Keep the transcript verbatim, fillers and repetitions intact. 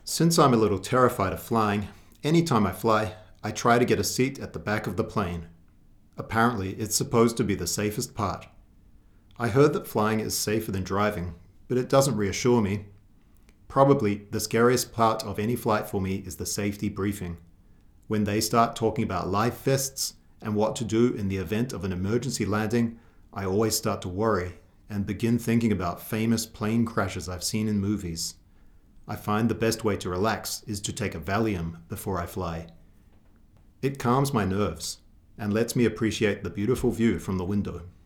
Since I'm a little terrified of flying, anytime I fly, I try to get a seat at the back of the plane. Apparently, it's supposed to be the safest part. I heard that flying is safer than driving, but it doesn't reassure me. Probably the scariest part of any flight for me is the safety briefing. When they start talking about life vests and what to do in the event of an emergency landing, I always start to worry and begin thinking about famous plane crashes I've seen in movies. I find the best way to relax is to take a Valium before I fly. It calms my nerves and lets me appreciate the beautiful view from the window.